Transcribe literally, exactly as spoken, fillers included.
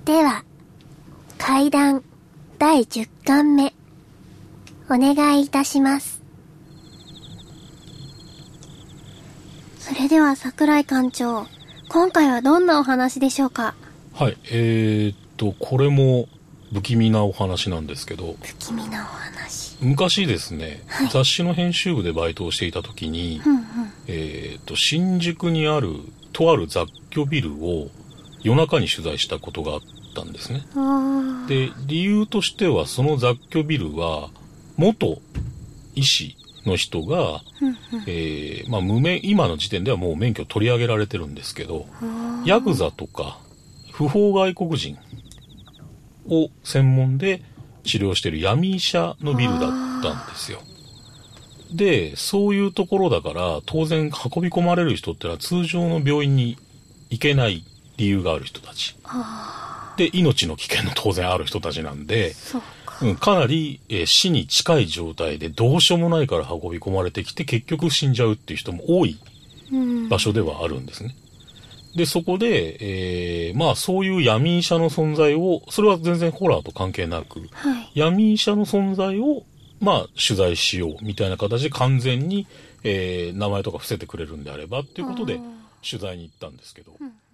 では怪談だいじゅっかんめお願いいたします。それでは桜井館長、今回はどんなお話でしょうか？ はい、えー、っとこれも不気味なお話なんですけど、 不気味なお話。 昔ですね、はい、雑誌の編集部でバイトをしていた時に、うんうん、えー、っと新宿にあるとある雑居ビルを夜中に取材したことがあったんですね。で、理由としてはその雑居ビルは元医師の人が、うんうん、えーまあ、無免今の時点ではもう免許取り上げられてるんですけど、ヤクザとか不法外国人を専門で治療している闇医者のビルだったんですよ。で、そういうところだから当然運び込まれる人ってのは通常の病院に行けない理由がある人たちで、命の危険の当然ある人たちなんで、か、うん、かなり、えー、死に近い状態でどうしようもないから運び込まれてきて結局死んじゃうっていう人も多い場所ではあるんですね。で、そこで、えー、まあそういう闇医者の存在を、それは全然ホラーと関係なく、はい、闇医者の存在をまあ取材しようみたいな形で完全に、えー、名前とか伏せてくれるんであればっていうことで取材に行ったんですけど、うん